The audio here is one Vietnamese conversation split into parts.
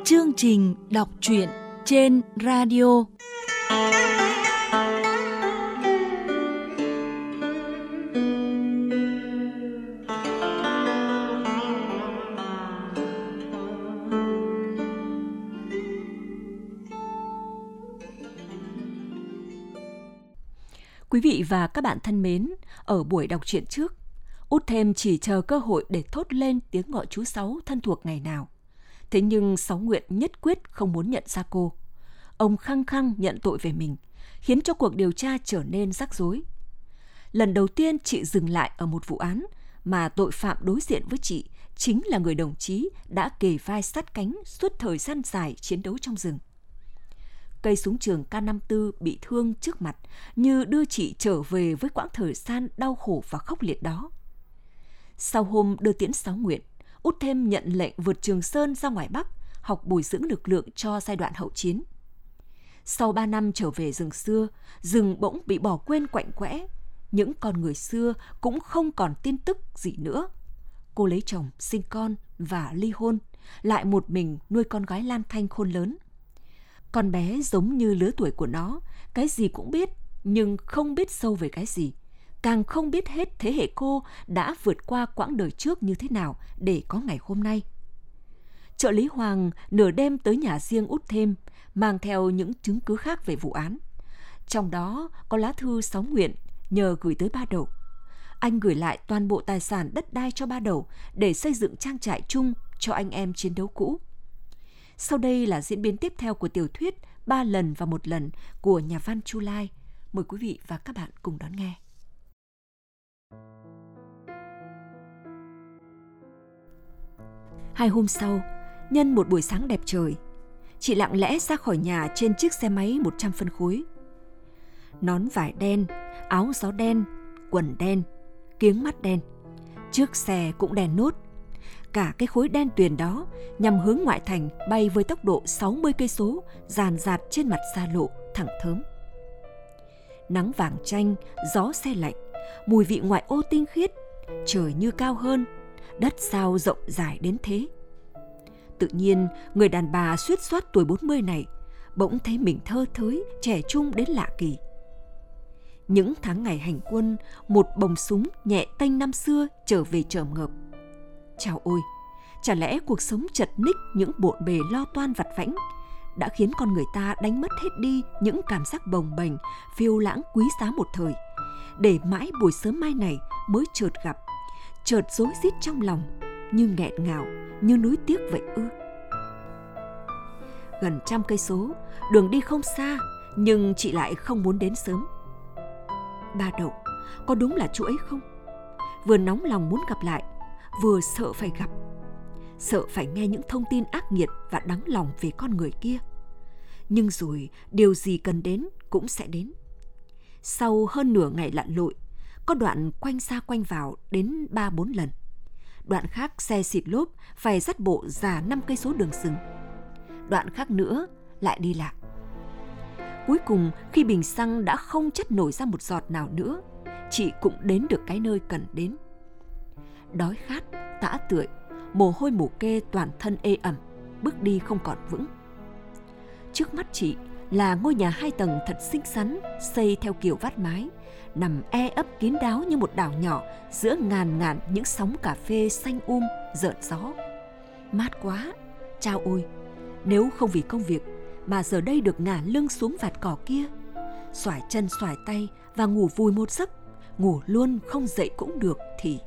Chương trình đọc truyện trên radio. Quý vị và các bạn thân mến, ở buổi đọc truyện trước, Út Thêm chỉ chờ cơ hội để thốt lên tiếng gọi chú Sáu thân thuộc ngày nào. Thế nhưng Sáu Nguyện nhất quyết không muốn nhận ra cô. Ông khăng khăng nhận tội về mình, khiến cho cuộc điều tra trở nên rắc rối. Lần đầu tiên chị dừng lại ở một vụ án mà tội phạm đối diện với chị chính là người đồng chí đã kề vai sát cánh suốt thời gian dài chiến đấu trong rừng. Cây súng trường K54 bị thương trước mặt như đưa chị trở về với quãng thời gian đau khổ và khốc liệt đó. Sau hôm đưa tiễn Sáu Nguyện, Út Thêm nhận lệnh vượt Trường Sơn ra ngoài Bắc, học bồi dưỡng lực lượng cho giai đoạn hậu chiến. Sau 3 năm trở về rừng xưa, rừng bỗng bị bỏ quên quạnh quẽ. Những con người xưa cũng không còn tin tức gì nữa. Cô lấy chồng, sinh con và ly hôn, lại một mình nuôi con gái Lan Thanh khôn lớn. Con bé giống như lứa tuổi của nó, cái gì cũng biết, nhưng không biết sâu về cái gì. Càng không biết hết thế hệ cô đã vượt qua quãng đời trước như thế nào để có ngày hôm nay. Trợ lý Hoàng nửa đêm tới nhà riêng Út Thêm, mang theo những chứng cứ khác về vụ án. Trong đó có lá thư Sáu Nguyện nhờ gửi tới Ba Đậu. Anh gửi lại toàn bộ tài sản đất đai cho Ba Đậu để xây dựng trang trại chung cho anh em chiến đấu cũ. Sau đây là diễn biến tiếp theo của tiểu thuyết 3 lần và 1 lần của nhà văn Chu Lai. Mời quý vị và các bạn cùng đón nghe. 2 hôm sau, nhân một buổi sáng đẹp trời, chị lặng lẽ ra khỏi nhà trên chiếc xe máy 100 phân khối. Nón vải đen, áo gió đen, quần đen, kiếng mắt đen. Trước xe cũng đen nốt. Cả cái khối đen tuyền đó nhằm hướng ngoại thành bay với tốc độ 60 cây số, dàn dạt trên mặt xa lộ thẳng thớm. Nắng vàng chanh, gió se lạnh, mùi vị ngoại ô tinh khiết, trời như cao hơn, đất sao rộng dài đến thế. Tự nhiên, người đàn bà suýt soát tuổi 40 này bỗng thấy mình thơ thới, trẻ trung đến lạ kỳ. Những tháng ngày hành quân, một bồng súng nhẹ tênh năm xưa trở về chởm ngợp. Chao ôi, chả lẽ cuộc sống chật ních những bộn bề lo toan vặt vãnh đã khiến con người ta đánh mất hết đi những cảm giác bồng bềnh, phiêu lãng quý giá một thời, để mãi buổi sớm mai này mới chợt gặp, chợt rối rít trong lòng, như nghẹn ngào, như núi tiếc vậy ư? Gần 100 cây số, đường đi không xa, nhưng chị lại không muốn đến sớm. Ba Đậu, có đúng là chú ấy không? Vừa nóng lòng muốn gặp lại, vừa sợ phải gặp, sợ phải nghe những thông tin ác nghiệt và đắng lòng về con người kia. Nhưng rồi điều gì cần đến cũng sẽ đến. Sau hơn nửa ngày lặn lội, có đoạn quanh ra quanh vào đến 3-4 lần. Đoạn khác xe xịt lốp phải dắt bộ già 5 cây số đường rừng. Đoạn khác nữa lại đi lạc. Cuối cùng khi bình xăng đã không chất nổi ra một giọt nào nữa, chị cũng đến được cái nơi cần đến. Đói khát, tã tưởi, mồ hôi mồ kê toàn thân ê ẩm, bước đi không còn vững. Trước mắt chị là ngôi nhà 2 tầng thật xinh xắn, xây theo kiểu vát mái, nằm e ấp kín đáo như một đảo nhỏ giữa ngàn ngàn những sóng cà phê xanh rợn gió. Mát quá, chao ôi, nếu không vì công việc mà giờ đây được ngả lưng xuống vạt cỏ kia, xoải chân xoải tay và ngủ vùi một giấc, ngủ luôn không dậy cũng được thì...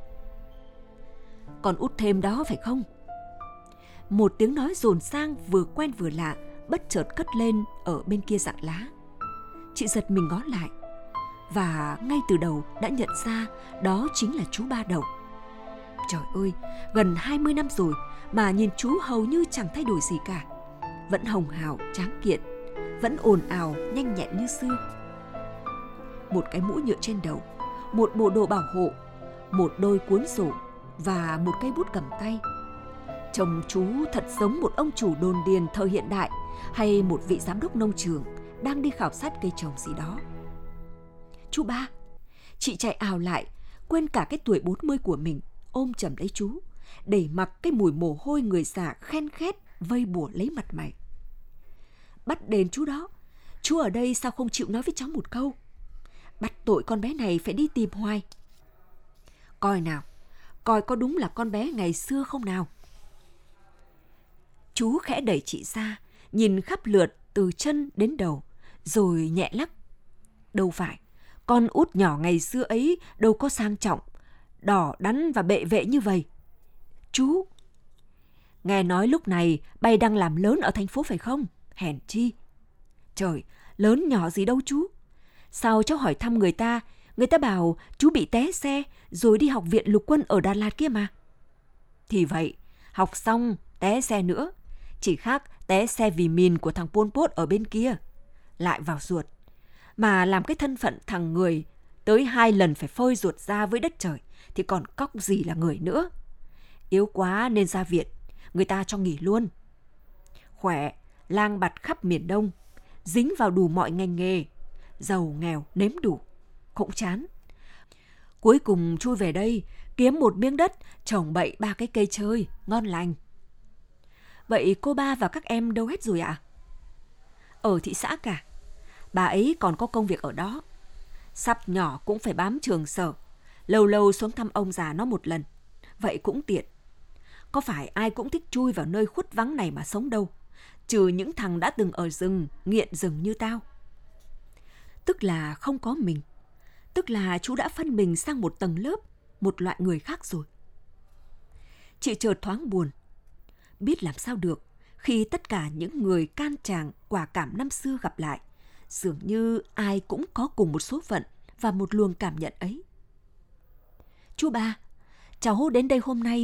Còn Út Thêm đó phải không? Một tiếng nói rồn sang vừa quen vừa lạ bất chợt cất lên ở bên kia rặng lá. Chị giật mình ngó lại và ngay từ đầu đã nhận ra đó chính là chú Ba Đậu. Trời ơi, gần 20 năm rồi mà nhìn chú hầu như chẳng thay đổi gì cả. Vẫn hồng hào, tráng kiện, vẫn ồn ào, nhanh nhẹn như xưa. Một cái mũ nhựa trên đầu, một bộ đồ bảo hộ, một đôi cuốn sổ và một cây bút cầm tay. Trông chú thật giống một ông chủ đồn điền thời hiện đại hay một vị giám đốc nông trường đang đi khảo sát cây trồng gì đó. Chú Ba, chị chạy ào lại, quên cả cái tuổi 40 của mình, ôm chầm lấy chú, để mặc cái mùi mồ hôi người già khen khét vây bủa lấy mặt mày. Bắt đền chú đó. Chú ở đây sao không chịu nói với cháu một câu? Bắt tội con bé này phải đi tìm hoài. Coi nào, coi có đúng là con bé ngày xưa không nào? Chú khẽ đẩy chị ra, nhìn khắp lượt từ chân đến đầu, rồi nhẹ lắc. Đâu phải, con út nhỏ ngày xưa ấy đâu có sang trọng, đỏ đắn và bệ vệ như vậy. Chú, nghe nói lúc này bay đang làm lớn ở thành phố phải không? Hèn chi. Trời, lớn nhỏ gì đâu chú. Sao cháu hỏi thăm người ta bảo chú bị té xe rồi đi học viện lục quân ở Đà Lạt kia mà. Thì vậy, học xong té xe nữa. Chỉ khác té xe vì mìn của thằng Pol Pot ở bên kia. Lại vào ruột. Mà làm cái thân phận thằng người tới 2 lần phải phơi ruột ra với đất trời thì còn cóc gì là người nữa. Yếu quá nên ra viện, người ta cho nghỉ luôn. Khỏe, lang bạt khắp miền Đông, dính vào đủ mọi ngành nghề, giàu nghèo nếm đủ, cũng chán. Cuối cùng chui về đây, kiếm một miếng đất, trồng bậy 3 cái cây chơi, ngon lành. Vậy cô ba và các em đâu hết rồi ạ? Ở thị xã cả. Bà ấy còn có công việc ở đó. Sắp nhỏ cũng phải bám trường sở, lâu lâu xuống thăm ông già nó một lần. Vậy cũng tiện. Có phải ai cũng thích chui vào nơi khuất vắng này mà sống đâu, trừ những thằng đã từng ở rừng, nghiện rừng như tao. Tức là không có mình. Tức là chú đã phân mình sang một tầng lớp, một loại người khác rồi. Chị chợt thoáng buồn. Biết làm sao được khi tất cả những người can tràng quả cảm năm xưa gặp lại, dường như ai cũng có cùng một số phận và một luồng cảm nhận ấy. Chú ba, cháu đến đây hôm nay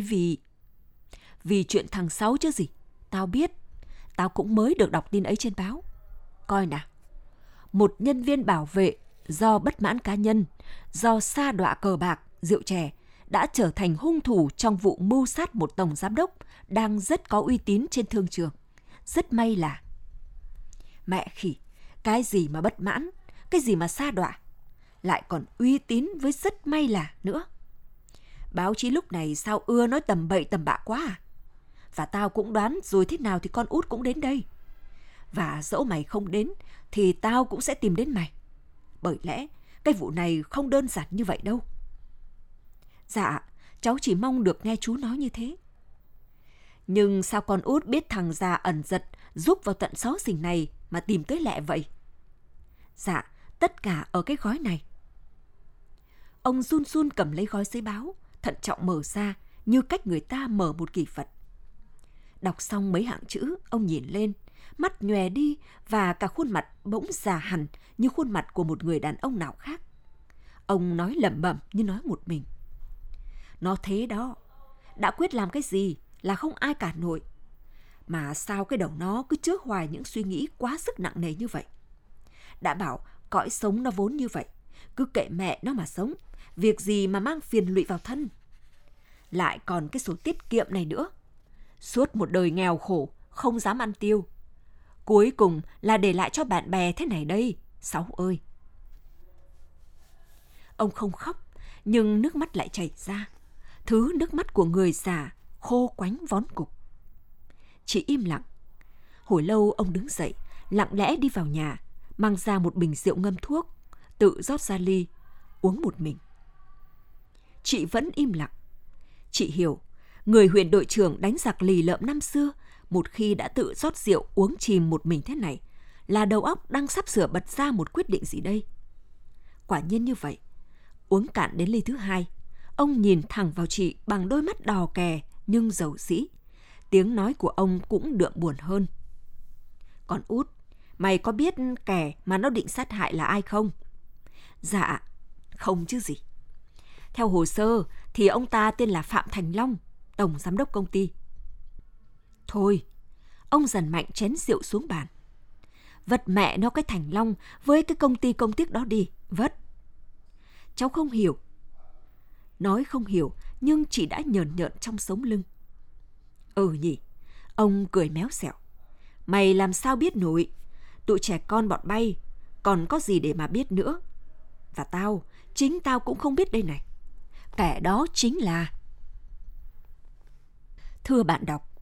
vì chuyện thằng Sáu chứ gì. Tao biết, tao cũng mới được đọc tin ấy trên báo. Coi nào, một nhân viên bảo vệ do bất mãn cá nhân, do sa đọa cờ bạc, rượu chè, đã trở thành hung thủ trong vụ mưu sát một tổng giám đốc đang rất có uy tín trên thương trường. Rất may là... Mẹ khỉ, cái gì mà bất mãn, cái gì mà sa đọa, lại còn uy tín với rất may là nữa. Báo chí lúc này sao ưa nói tầm bậy tầm bạ quá à? Và tao cũng đoán rồi thế nào thì con út cũng đến đây. Và dẫu mày không đến thì tao cũng sẽ tìm đến mày. Bởi lẽ cái vụ này không đơn giản như vậy đâu. Dạ, cháu chỉ mong được nghe chú nói như thế. Nhưng sao con út biết thằng già ẩn giật giúp vào tận xó xỉnh này mà tìm tới lẹ vậy? Dạ, tất cả ở cái gói này. Ông run run cầm lấy gói giấy báo, thận trọng mở ra như cách người ta mở một kỷ vật. Đọc xong mấy hàng chữ, ông nhìn lên, mắt nhòe đi và cả khuôn mặt bỗng già hẳn như khuôn mặt của một người đàn ông nào khác. Ông nói lẩm bẩm như nói một mình. Nó thế đó, đã quyết làm cái gì là không ai cản nổi. Mà sao cái đầu nó cứ chứa hoài những suy nghĩ quá sức nặng nề như vậy? Đã bảo cõi sống nó vốn như vậy, cứ kệ mẹ nó mà sống, việc gì mà mang phiền lụy vào thân. Lại còn cái sổ tiết kiệm này nữa. Suốt một đời nghèo khổ, không dám ăn tiêu. Cuối cùng là để lại cho bạn bè thế này đây, Sáu ơi. Ông không khóc, nhưng nước mắt lại chảy ra. Thứ nước mắt của người già, khô quánh vón cục. Chị im lặng. Hồi lâu ông đứng dậy, lặng lẽ đi vào nhà, mang ra một bình rượu ngâm thuốc, tự rót ra ly, uống một mình. Chị vẫn im lặng. Chị hiểu, người huyện đội trưởng đánh giặc lì lợm năm xưa, một khi đã tự rót rượu uống chìm một mình thế này, là đầu óc đang sắp sửa bật ra một quyết định gì đây. Quả nhiên như vậy. Uống cạn đến ly thứ hai, ông nhìn thẳng vào chị bằng đôi mắt đỏ kè nhưng dầu dĩ. Tiếng nói của ông cũng đượm buồn hơn. Còn út, mày có biết kẻ mà nó định sát hại là ai không? Dạ, không chứ gì. Theo hồ sơ thì ông ta tên là Phạm Thành Long, tổng giám đốc công ty. Thôi, ông dần mạnh chén rượu xuống bàn. Vất mẹ nó cái Thành Long với cái công ty công tiếc đó đi, vất. Cháu không hiểu. Nói không hiểu, nhưng chị đã nhờn nhợn trong sống lưng. Ừ nhỉ, ông cười méo xẹo. Mày làm sao biết nổi, tụi trẻ con bọn bay, còn có gì để mà biết nữa. Và chính tao cũng không biết đây này. Kẻ đó chính là... Thưa bạn đọc,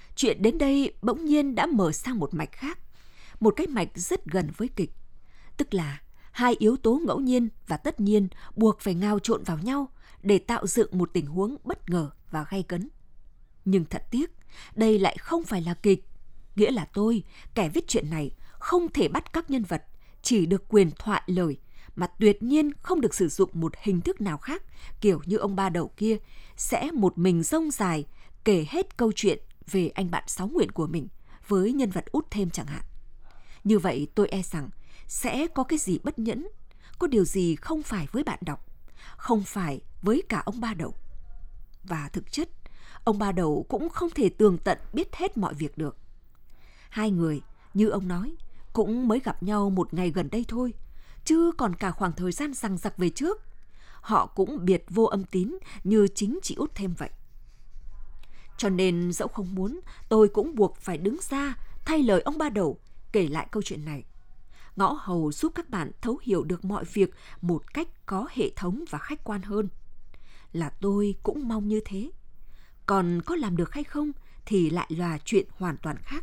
Chuyện đến đây bỗng nhiên đã mở sang một mạch khác, một cái mạch rất gần với kịch. Tức là hai yếu tố ngẫu nhiên và tất nhiên buộc phải ngao trộn vào nhau để tạo dựng một tình huống bất ngờ và gay cấn. Nhưng thật tiếc, đây lại không phải là kịch. Nghĩa là tôi, kẻ viết chuyện này, không thể bắt các nhân vật chỉ được quyền thoại lời, mà tuyệt nhiên không được sử dụng một hình thức nào khác, kiểu như ông ba đầu kia sẽ một mình rông dài kể hết câu chuyện về anh bạn Sáu Nguyện của mình với nhân vật út thêm chẳng hạn. Như vậy tôi e rằng sẽ có cái gì bất nhẫn, có điều gì không phải với bạn đọc, không phải với cả ông ba đầu. Và thực chất, ông ba đầu cũng không thể tường tận biết hết mọi việc được. Hai người, như ông nói, cũng mới gặp nhau một ngày gần đây thôi, chứ còn cả khoảng thời gian dằng dặc về trước. Họ cũng biệt vô âm tín như chính chị út thêm vậy. Cho nên dẫu không muốn, tôi cũng buộc phải đứng ra thay lời ông ba đầu kể lại câu chuyện này, ngõ hầu giúp các bạn thấu hiểu được mọi việc một cách có hệ thống và khách quan hơn. Là tôi cũng mong như thế. Còn có làm được hay không thì lại là chuyện hoàn toàn khác.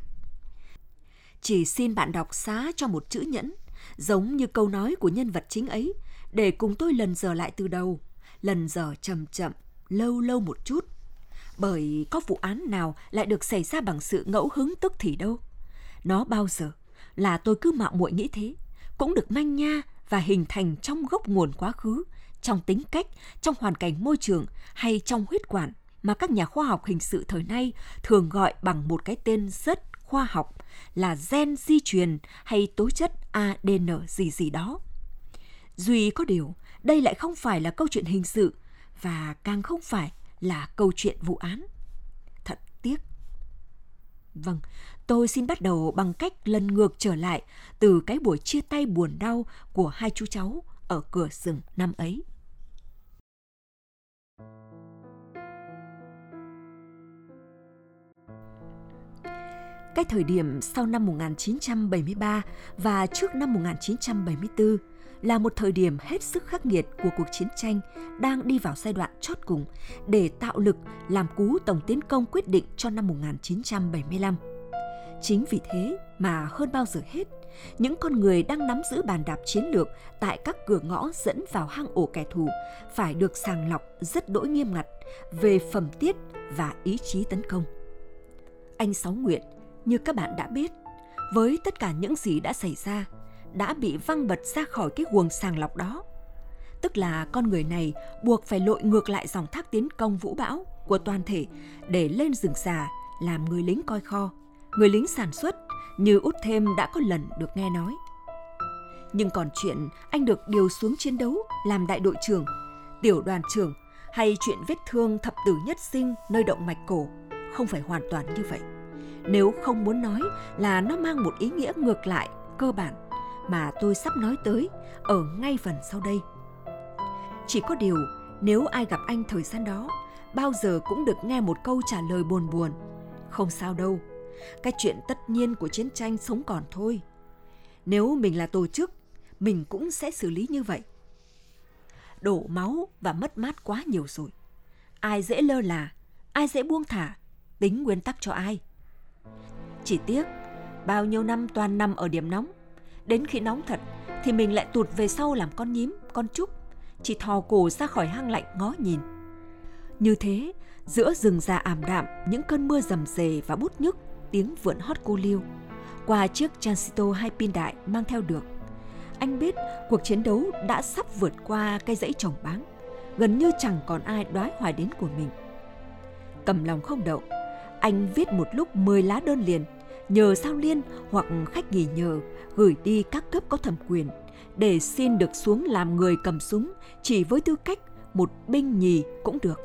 Chỉ xin bạn đọc xá cho một chữ nhẫn, giống như câu nói của nhân vật chính ấy, để cùng tôi lần dở lại từ đầu, lần dở chậm chậm, lâu lâu một chút. Bởi có vụ án nào lại được xảy ra bằng sự ngẫu hứng tức thì đâu. Nó bao giờ là tôi cứ mạo muội nghĩ thế, cũng được manh nha và hình thành trong gốc nguồn quá khứ, trong tính cách, trong hoàn cảnh môi trường hay trong huyết quản mà các nhà khoa học hình sự thời nay thường gọi bằng một cái tên rất khoa học là gen di truyền hay tố chất ADN gì gì đó. Duy có điều, đây lại không phải là câu chuyện hình sự và càng không phải là câu chuyện vụ án. Thật tiếc. Vâng, tôi xin bắt đầu bằng cách lần ngược trở lại từ cái buổi chia tay buồn đau của hai chú cháu ở cửa rừng năm ấy. Cái thời điểm sau năm 1973 và trước năm 1974 là một thời điểm hết sức khắc nghiệt của cuộc chiến tranh đang đi vào giai đoạn chót cùng để tạo lực làm cú tổng tiến công quyết định cho năm 1975. Chính vì thế mà hơn bao giờ hết, những con người đang nắm giữ bàn đạp chiến lược tại các cửa ngõ dẫn vào hang ổ kẻ thù phải được sàng lọc rất đỗi nghiêm ngặt về phẩm tiết và ý chí tấn công. Anh Sáu Nguyện, như các bạn đã biết, với tất cả những gì đã xảy ra, đã bị văng bật ra khỏi cái guồng sàng lọc đó. Tức là con người này buộc phải lội ngược lại dòng thác tiến công vũ bão của toàn thể để lên rừng già làm người lính coi kho, người lính sản xuất như út thêm đã có lần được nghe nói. Nhưng còn chuyện anh được điều xuống chiến đấu làm đại đội trưởng, tiểu đoàn trưởng hay chuyện vết thương thập tử nhất sinh nơi động mạch cổ không phải hoàn toàn như vậy. Nếu không muốn nói là nó mang một ý nghĩa ngược lại cơ bản mà tôi sắp nói tới ở ngay phần sau đây. Chỉ có điều, nếu ai gặp anh thời gian đó, bao giờ cũng được nghe một câu trả lời buồn buồn: không sao đâu, cái chuyện tất nhiên của chiến tranh sống còn thôi. Nếu mình là tổ chức, mình cũng sẽ xử lý như vậy. Đổ máu và mất mát quá nhiều rồi. Ai dễ lơ là, ai dễ buông thả, tính nguyên tắc cho ai. Chỉ tiếc, bao nhiêu năm toàn nằm ở điểm nóng. Đến khi nóng thật thì mình lại tụt về sau làm con nhím, con trúc, chỉ thò cổ ra khỏi hang lạnh ngó nhìn. Như thế, giữa rừng già ảm đạm, những cơn mưa rầm rề và bút nhức, tiếng vượn hót cô liêu, qua chiếc transistor 2 pin đại mang theo được, anh biết cuộc chiến đấu đã sắp vượt qua cái dãy trồng báng, gần như chẳng còn ai đoái hoài đến của mình. Cầm lòng không đậu, anh viết một lúc 10 lá đơn liền, nhờ giao liên hoặc khách nghỉ nhờ gửi đi các cấp có thẩm quyền để xin được xuống làm người cầm súng chỉ với tư cách một binh nhì cũng được.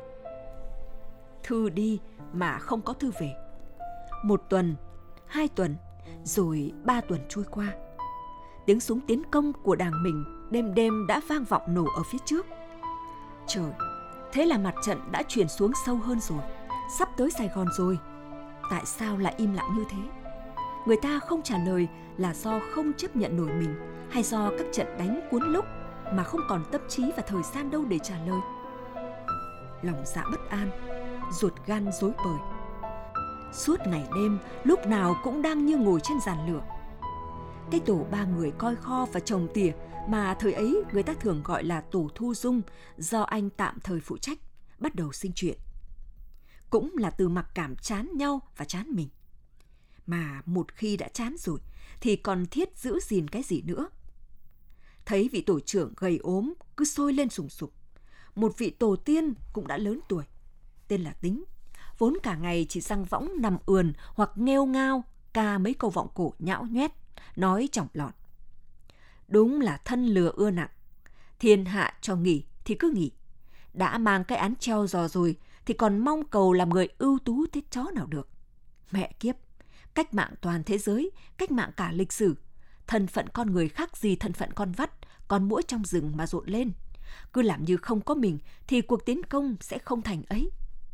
Thư đi mà không có thư về. 1 tuần, 2 tuần, rồi 3 tuần trôi qua. Tiếng súng tiến công của đảng mình đêm đêm đã vang vọng nổ ở phía trước. Trời, thế là mặt trận đã chuyển xuống sâu hơn rồi, sắp tới Sài Gòn rồi. Tại sao lại im lặng như thế? Người ta không trả lời là do không chấp nhận nổi mình, hay do các trận đánh cuốn lúc mà không còn tâm trí và thời gian đâu để trả lời. Lòng dạ bất an, ruột gan rối bời. Suốt ngày đêm, lúc nào cũng đang như ngồi trên giàn lửa. Cái tổ 3 người coi kho và trồng tỉa mà thời ấy người ta thường gọi là tổ Thu Dung do anh tạm thời phụ trách, bắt đầu sinh chuyện. Cũng là từ mặc cảm chán nhau và chán mình. Mà một khi đã chán rồi thì còn thiết giữ gìn cái gì nữa. Thấy vị tổ trưởng gầy ốm cứ sôi lên sùng sục. Một vị tổ tiên cũng đã lớn tuổi, tên là Tính, vốn cả ngày chỉ giăng võng nằm ườn hoặc nghêu ngao ca mấy câu vọng cổ nhão nhoét, nói chỏng lọt. Đúng là thân lừa ưa nặng, thiên hạ cho nghỉ thì cứ nghỉ. Đã mang cái án treo giò rồi thì còn mong cầu làm người ưu tú thế chó nào được. Mẹ kiếp, cách mạng toàn thế giới, cách mạng cả lịch sử, thân phận con người khác gì thân phận con vắt, con muỗi trong rừng mà rộn lên. Cứ làm như không có mình thì cuộc tiến công sẽ không thành ấy.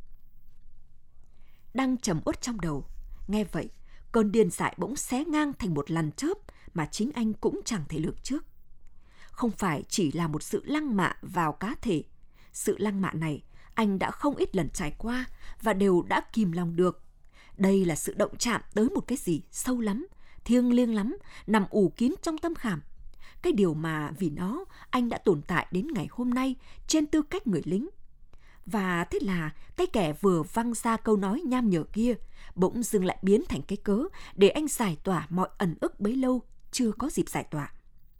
Đang trầm uất trong đầu, nghe vậy, cơn điên dại bỗng xé ngang thành một làn chớp mà chính anh cũng chẳng thể lường trước. Không phải chỉ là một sự lăng mạ vào cá thể. Sự lăng mạ này anh đã không ít lần trải qua và đều đã kìm lòng được. Đây là sự động chạm tới một cái gì sâu lắm, thiêng liêng lắm, nằm ù kín trong tâm khảm. Cái điều mà vì nó anh đã tồn tại đến ngày hôm nay trên tư cách người lính. Và thế là cái kẻ vừa văng ra câu nói nham nhở kia bỗng dưng lại biến thành cái cớ để anh giải tỏa mọi ẩn ức bấy lâu chưa có dịp giải tỏa.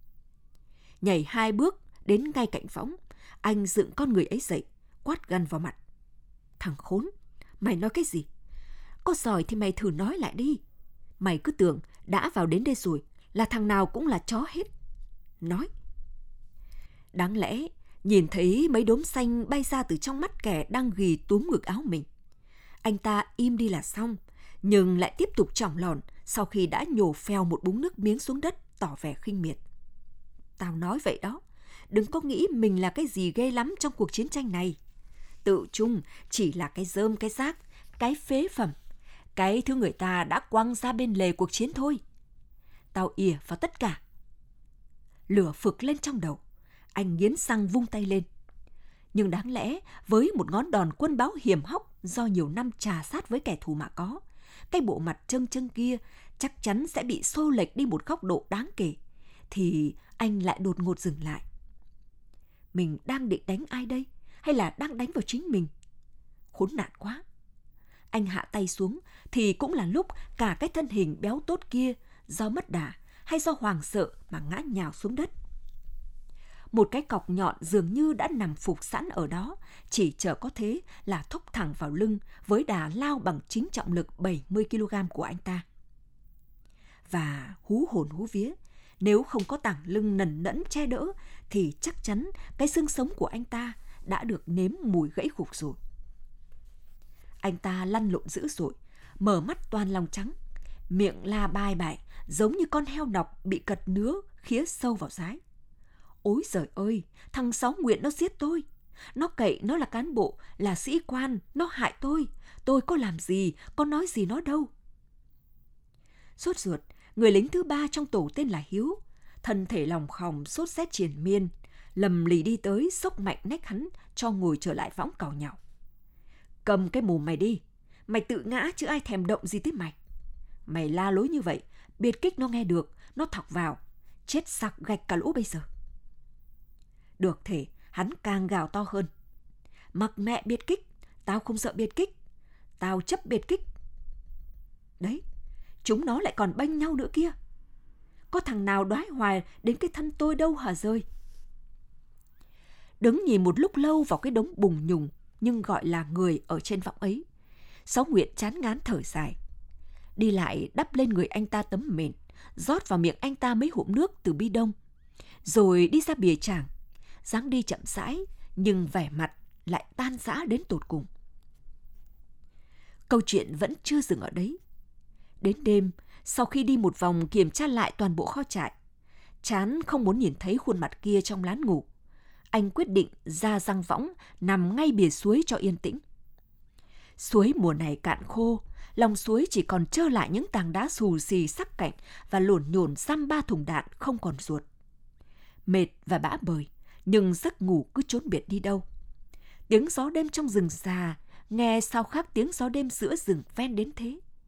Nhảy 2 bước đến ngay cạnh võng, anh dựng con người ấy dậy, quát gằn vào mặt. Thằng khốn, mày nói cái gì? Có giỏi thì mày thử nói lại đi. Mày cứ tưởng đã vào đến đây rồi là thằng nào cũng là chó hết. Nói. Đáng lẽ nhìn thấy mấy đốm xanh bay ra từ trong mắt kẻ đang ghì túm ngực áo mình. Anh ta im đi là xong, nhưng lại tiếp tục chỏng lòn sau khi đã nhổ phèo một búng nước miếng xuống đất tỏ vẻ khinh miệt. Tao nói vậy đó, đừng có nghĩ mình là cái gì ghê lắm trong cuộc chiến tranh này. Tự chung chỉ là cái rơm cái rác, cái phế phẩm, cái thứ người ta đã quăng ra bên lề cuộc chiến thôi. Tao ỉa vào tất cả. Lửa phực lên trong đầu, anh nghiến răng vung tay lên. Nhưng đáng lẽ với một ngón đòn quân báo hiểm hóc do nhiều năm trà sát với kẻ thù mà có, cái bộ mặt trâng trâng kia chắc chắn sẽ bị xô lệch đi một góc độ đáng kể, thì anh lại đột ngột dừng lại. Mình đang định đánh ai đây? Hay là đang đánh vào chính mình? Khốn nạn quá! Anh hạ tay xuống thì cũng là lúc cả cái thân hình béo tốt kia do mất đà hay do hoảng sợ mà ngã nhào xuống đất. Một cái cọc nhọn dường như đã nằm phục sẵn ở đó, chỉ chờ có thế là thúc thẳng vào lưng với đà lao bằng chính trọng lực 70 kg của anh ta. Và hú hồn hú vía, nếu không có tảng lưng nần nẫn che đỡ thì chắc chắn cái xương sống của anh ta đã được nếm mùi gãy gục rồi. Anh ta lăn lộn dữ dội, mở mắt toàn lòng trắng, miệng la bai bại giống như con heo nọc bị cật nứa khía sâu vào dái. Ôi giời ơi, thằng Sáu Nguyện nó giết tôi. Nó cậy nó là cán bộ, là sĩ quan, nó hại tôi. Tôi có làm gì, có nói gì nó đâu. Sốt ruột, người lính thứ 3 trong tổ tên là Hiếu, thân thể lòng khòng sốt rét triền miên, lầm lì đi tới xốc mạnh nách hắn cho ngồi trở lại võng càu nhàu. Cầm cái mồm mày đi, mày tự ngã chứ ai thèm động gì tới mày. Mày la lối như vậy, biệt kích nó nghe được, nó thọc vào, chết sặc gạch cả lũ bây giờ. Được thể, hắn càng gào to hơn. Mặc mẹ biệt kích, tao không sợ biệt kích, tao chấp biệt kích. Đấy, chúng nó lại còn bênh nhau nữa kia. Có thằng nào đoái hoài đến cái thân tôi đâu hả rơi. Đứng nhìn một lúc lâu vào cái đống bùng nhùng nhưng gọi là người ở trên võng ấy, Sáu Nguyện chán ngán thở dài. Đi lại đắp lên người anh ta tấm mền, rót vào miệng anh ta mấy hụm nước từ bi đông, rồi đi ra bìa tràng, dáng đi chậm rãi nhưng vẻ mặt lại tan rã đến tột cùng. Câu chuyện vẫn chưa dừng ở đấy. Đến đêm, sau khi đi một vòng kiểm tra lại toàn bộ kho trại, chán không muốn nhìn thấy khuôn mặt kia trong lán ngủ, anh quyết định ra giăng võng nằm ngay bìa suối cho yên tĩnh. Suối mùa này cạn khô, lòng suối chỉ còn trơ lại những tảng đá xù xì sắc cạnh và lổn nhổn dăm 3 thùng đạn không còn ruột. Mệt và bã bời, nhưng giấc ngủ cứ trốn biệt đi đâu. Tiếng gió đêm trong rừng già nghe sao khác tiếng gió đêm giữa rừng ven đến thế.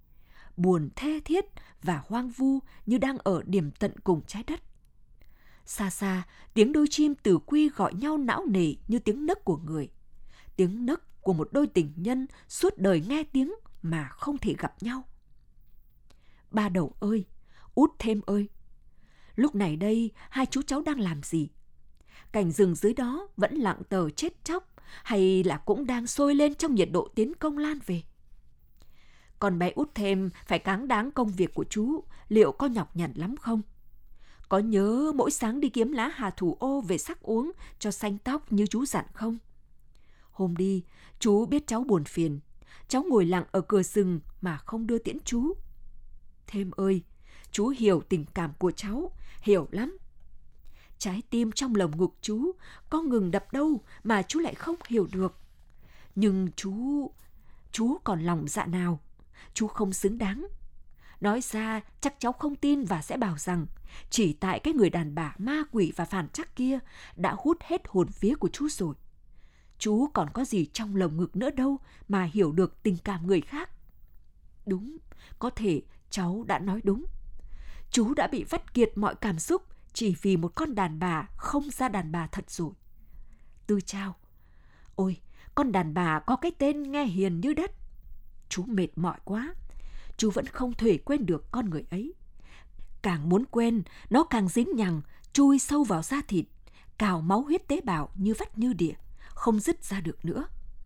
buồn thê thiết và hoang vu như đang ở điểm tận cùng trái đất. Xa xa, tiếng đôi chim từ quy gọi nhau não nề như tiếng nấc của người. Tiếng nấc của một đôi tình nhân suốt đời nghe tiếng mà không thể gặp nhau. Ba Đậu ơi, Út Thêm ơi, lúc này đây hai chú cháu đang làm gì? Cảnh rừng dưới đó vẫn lặng tờ chết chóc hay là cũng đang sôi lên trong nhiệt độ tiến công lan về? Con bé Út Thêm phải cáng đáng công việc của chú, liệu có nhọc nhằn lắm không? Có nhớ mỗi sáng đi kiếm lá hà thủ ô về sắc uống cho xanh tóc như chú dặn không? Hôm đi, chú biết cháu buồn phiền. Cháu ngồi lặng ở cửa rừng mà không đưa tiễn chú. Thêm ơi, chú hiểu tình cảm của cháu, hiểu lắm. Trái tim trong lồng ngực chú có ngừng đập đâu mà chú lại không hiểu được. Nhưng chú còn lòng dạ nào? Chú không xứng đáng. Nói ra chắc cháu không tin và sẽ bảo rằng chỉ tại cái người đàn bà ma quỷ và phản trắc kia đã hút hết hồn vía của chú rồi. Chú còn có gì trong lồng ngực nữa đâu mà hiểu được tình cảm người khác. Đúng, có thể cháu đã nói đúng. Chú đã bị vắt kiệt mọi cảm xúc chỉ vì một con đàn bà không ra đàn bà thật rồi. Tư Trao, ôi, con đàn bà có cái tên nghe hiền như đất. Chú mệt mỏi quá. Chú vẫn không thể quên được con người ấy. Càng muốn quên, nó càng dính nhằng, chui sâu vào da thịt, cào máu huyết tế bào như vắt như đỉa, không dứt ra được nữa.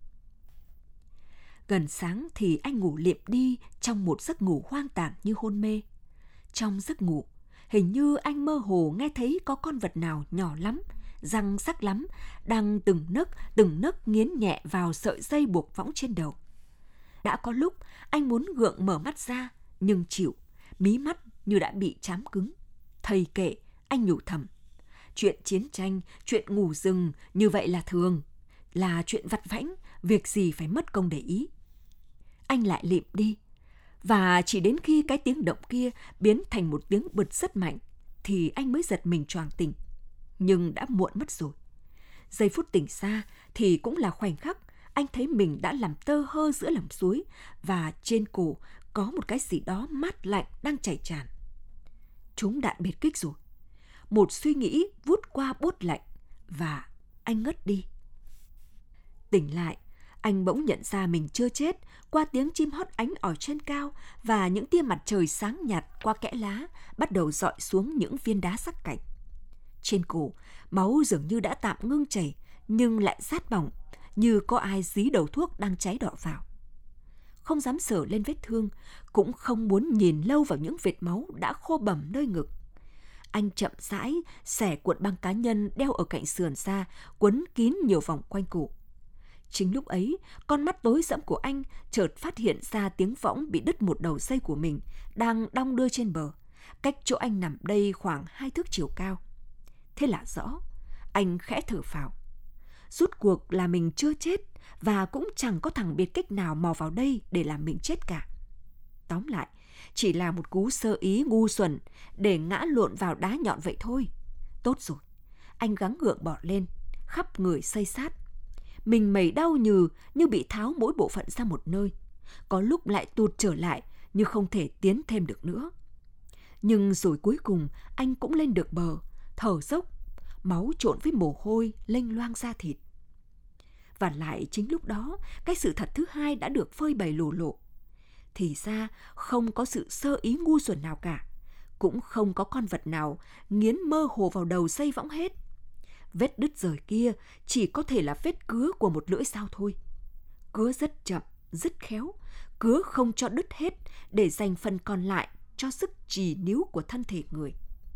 Gần sáng thì anh ngủ liệm đi trong một giấc ngủ hoang tàn như hôn mê. Trong giấc ngủ, hình như anh mơ hồ nghe thấy có con vật nào nhỏ lắm, răng sắc lắm, đang từng nấc nghiến nhẹ vào sợi dây buộc võng trên đầu. Đã có lúc anh muốn gượng mở mắt ra, nhưng chịu, mí mắt như đã bị trám cứng. Thầy kệ, anh nhủ thầm. Chuyện chiến tranh, chuyện ngủ rừng như vậy là thường, là chuyện vặt vãnh, việc gì phải mất công để ý. Anh lại lịm đi, và chỉ đến khi cái tiếng động kia biến thành một tiếng bật rất mạnh, thì anh mới giật mình choàng tỉnh. Nhưng đã muộn mất rồi. Giây phút tỉnh ra thì cũng là khoảnh khắc anh thấy mình đã làm tơ hơ giữa lòng suối và trên cổ có một cái gì đó mát lạnh đang chảy tràn. Trúng đạn biệt kích rồi. Một suy nghĩ vút qua buốt lạnh và anh ngất đi. Tỉnh lại, anh bỗng nhận ra mình chưa chết qua tiếng chim hót ánh ở trên cao và những tia mặt trời sáng nhạt qua kẽ lá bắt đầu rọi xuống những viên đá sắc cạnh. Trên cổ, máu dường như đã tạm ngưng chảy nhưng lại rát bỏng, như có ai dí đầu thuốc đang cháy đỏ vào. Không dám sờ lên vết thương, cũng không muốn nhìn lâu vào những vệt máu đã khô bầm nơi ngực. Anh chậm rãi xẻ cuộn băng cá nhân đeo ở cạnh sườn ra, quấn kín nhiều vòng quanh cổ. Chính lúc ấy, con mắt tối sẫm của anh chợt phát hiện ra tiếng võng bị đứt một đầu dây của mình đang đong đưa trên bờ, cách chỗ anh nằm đây khoảng 2 thước chiều cao. Thế là rõ, anh khẽ thở phào. Rút cuộc là mình chưa chết và cũng chẳng có thằng biệt kích nào mò vào đây để làm mình chết cả. Tóm lại, chỉ là một cú sơ ý ngu xuẩn để ngã lộn vào đá nhọn vậy thôi. Tốt rồi, anh gắng gượng bò lên, khắp người xây sát. Mình mẩy đau như bị tháo mỗi bộ phận ra một nơi. Có lúc lại tụt trở lại như không thể tiến thêm được nữa. Nhưng rồi cuối cùng anh cũng lên được bờ, thở dốc, máu trộn với mồ hôi lênh loang da thịt. Và lại chính lúc đó, cái sự thật thứ hai đã được phơi bày lộ lộ. Thì ra không có sự sơ ý ngu xuẩn nào cả, cũng không có con vật nào nghiến mơ hồ vào đầu dây võng hết. Vết đứt rời kia chỉ có thể là vết cứa của một lưỡi dao thôi. Cứa rất chậm, rất khéo, cứa không cho đứt hết để dành phần còn lại cho sức trì níu của thân thể người.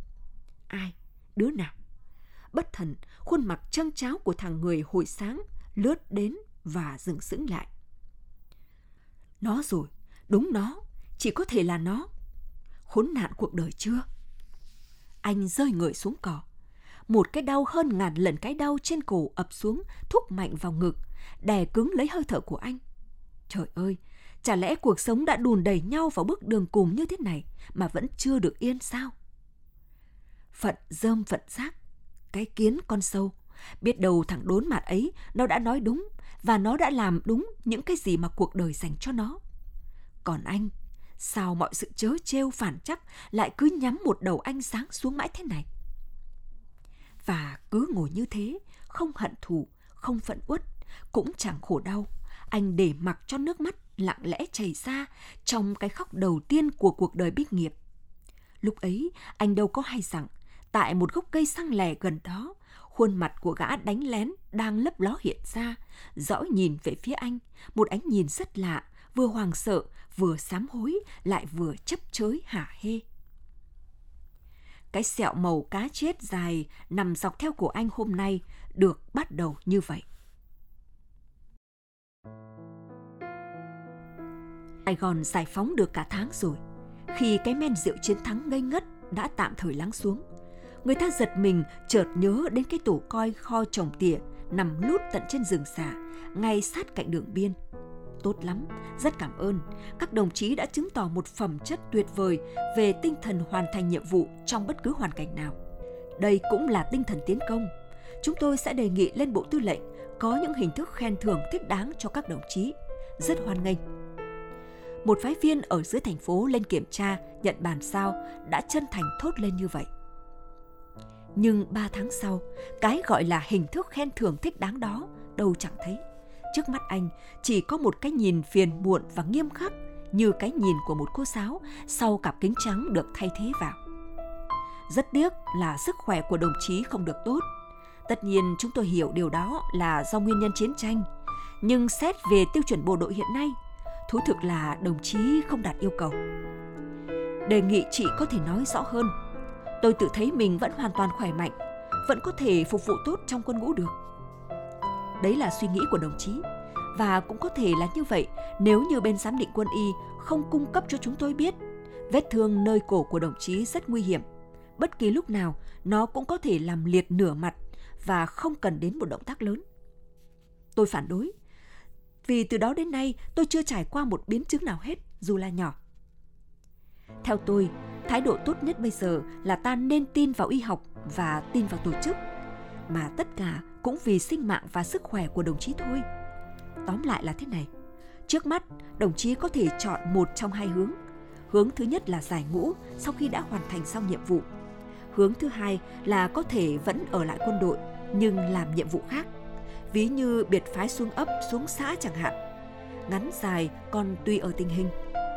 Ai? Đứa nào? Bất thần, khuôn mặt trăng cháo của thằng người hồi sáng lướt đến và dừng sững lại. Nó rồi, đúng nó, chỉ có thể là nó. Khốn nạn cuộc đời chưa? Anh rơi người xuống cỏ. Một cái đau hơn ngàn lần cái đau trên cổ ập xuống, thúc mạnh vào ngực, đè cứng lấy hơi thở của anh. Trời ơi, chả lẽ cuộc sống đã đùn đẩy nhau vào bước đường cùng như thế này mà vẫn chưa được yên sao? Phận rơm phận rác, cái kiến con sâu. Biết đâu thằng đốn mặt ấy nó đã nói đúng và nó đã làm đúng những cái gì mà cuộc đời dành cho nó. Còn anh, Sao mọi sự trớ trêu phản trắc lại cứ nhắm một đầu anh giáng xuống mãi thế này? Và cứ ngồi như thế, không hận thù, không phẫn uất, cũng chẳng khổ đau. Anh để mặc cho nước mắt lặng lẽ chảy ra trong cái khóc đầu tiên của cuộc đời bích nghiệp. Lúc ấy, anh đâu có hay rằng, tại một gốc cây xăng lẻ gần đó, khuôn mặt của gã đánh lén đang lấp ló hiện ra, dõi nhìn về phía anh, một ánh nhìn rất lạ, vừa hoàng sợ, vừa sám hối, lại vừa chấp chới hả hê. Cái sẹo màu cá chết dài nằm dọc theo cổ anh hôm nay được bắt đầu như vậy. Sài Gòn giải phóng được cả tháng rồi. Khi cái men rượu chiến thắng ngây ngất đã tạm thời lắng xuống, người ta giật mình chợt nhớ đến cái tổ coi kho trồng tỉa nằm lút tận trên rừng xả, ngay sát cạnh đường biên. Tốt lắm, rất cảm ơn. Các đồng chí đã chứng tỏ một phẩm chất tuyệt vời về tinh thần hoàn thành nhiệm vụ trong bất cứ hoàn cảnh nào. Đây cũng là tinh thần tiến công. Chúng tôi sẽ đề nghị lên Bộ Tư lệnh có những hình thức khen thưởng thích đáng cho các đồng chí. Rất hoan nghênh. Một phái viên ở dưới thành phố lên kiểm tra, nhận bàn giao, đã chân thành thốt lên như vậy. Nhưng 3 tháng sau, cái gọi là hình thức khen thưởng thích đáng đó đâu chẳng thấy. Trước mắt anh chỉ có một cái nhìn phiền muộn và nghiêm khắc, như cái nhìn của một cô giáo sau cặp kính trắng được thay thế vào. Rất tiếc là sức khỏe của đồng chí không được tốt. Tất nhiên chúng tôi hiểu điều đó là do nguyên nhân chiến tranh. Nhưng xét về tiêu chuẩn bộ đội hiện nay, thú thực là đồng chí không đạt yêu cầu. Đề nghị chị có thể nói rõ hơn. Tôi tự thấy mình vẫn hoàn toàn khỏe mạnh, vẫn có thể phục vụ tốt trong quân ngũ được. Đấy là suy nghĩ của đồng chí. Và cũng có thể là như vậy nếu như bên giám định quân y không cung cấp cho chúng tôi biết. Vết thương nơi cổ của đồng chí rất nguy hiểm. Bất kỳ lúc nào nó cũng có thể làm liệt nửa mặt và không cần đến một động tác lớn. Tôi phản đối. Vì từ đó đến nay tôi chưa trải qua một biến chứng nào hết, dù là nhỏ. Theo tôi, thái độ tốt nhất bây giờ là ta nên tin vào y học và tin vào tổ chức. Mà tất cả cũng vì sinh mạng và sức khỏe của đồng chí thôi. Tóm lại là thế này. Trước mắt, đồng chí có thể chọn một trong hai hướng. Hướng thứ nhất là giải ngũ sau khi đã hoàn thành xong nhiệm vụ. Hướng thứ hai là có thể vẫn ở lại quân đội nhưng làm nhiệm vụ khác. Ví như biệt phái xuống ấp, xuống xã chẳng hạn. Ngắn dài còn tùy ở tình hình.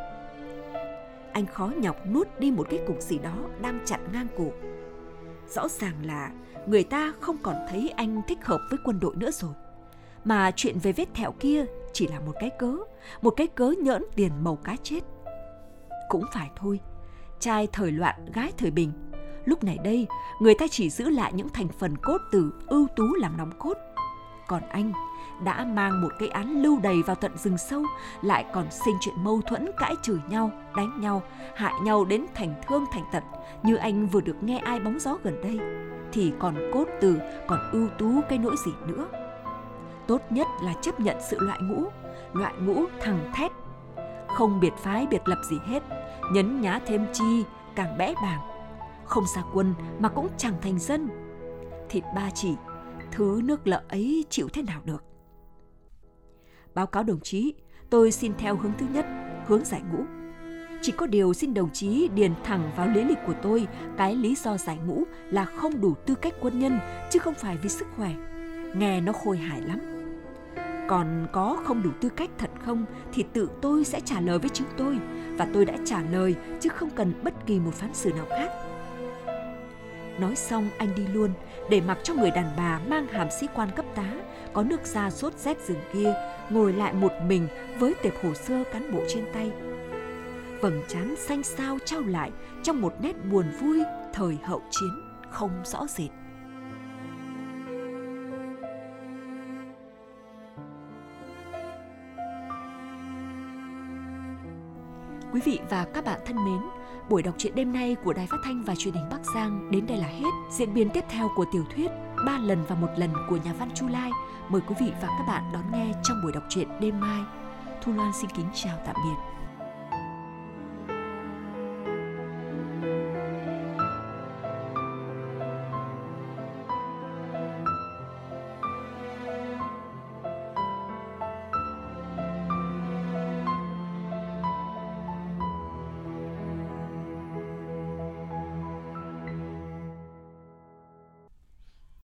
Anh khó nhọc nuốt đi một cái cục gì đó đang chặn ngang cổ. Rõ ràng là người ta không còn thấy anh thích hợp với quân đội nữa rồi. Mà chuyện về vết thẹo kia chỉ là một cái cớ nhỡn tiền màu cá chết. Cũng phải thôi, trai thời loạn gái thời bình. Lúc này đây, người ta chỉ giữ lại những thành phần cốt tử ưu tú làm nòng cốt. Còn anh đã mang một cái án lưu đày vào tận rừng sâu, lại còn sinh chuyện mâu thuẫn, cãi chửi nhau, đánh nhau, hại nhau đến thành thương thành tật, như anh vừa được nghe ai bóng gió gần đây, thì còn cốt tử, còn ưu tú cái nỗi gì nữa. Tốt nhất là chấp nhận sự loại ngũ thằng thét, không biệt phái biệt lập gì hết, nhấn nhá thêm chi, càng bẽ bàng. Không ra quân mà cũng chẳng thành dân. Thịt ba chỉ, thứ nước lợ ấy chịu thế nào được. Báo cáo đồng chí, tôi xin theo hướng thứ nhất, hướng giải ngũ. Chỉ có điều xin đồng chí điền thẳng vào lý lịch của tôi cái lý do giải ngũ là không đủ tư cách quân nhân, chứ không phải vì sức khỏe. Nghe nó khôi hài lắm. Còn có không đủ tư cách thật không thì tự tôi sẽ trả lời với chính tôi, và tôi đã trả lời chứ không cần bất kỳ một phán xử nào khác. Nói xong anh đi luôn, để mặc cho người đàn bà mang hàm sĩ quan cấp tá, có nước da sốt rét rừng kia, ngồi lại một mình với tệp hồ sơ cán bộ trên tay. Vầng trán xanh xao trao lại trong một nét buồn vui thời hậu chiến không rõ rệt. Quý vị và các bạn thân mến, buổi đọc truyện đêm nay của Đài Phát thanh và Truyền hình Bắc Giang đến đây là hết. Diễn biến tiếp theo của tiểu thuyết 3 lần và 1 lần của nhà văn Chu Lai mời quý vị và các bạn đón nghe trong buổi đọc truyện đêm mai. Thu Loan xin kính chào tạm biệt.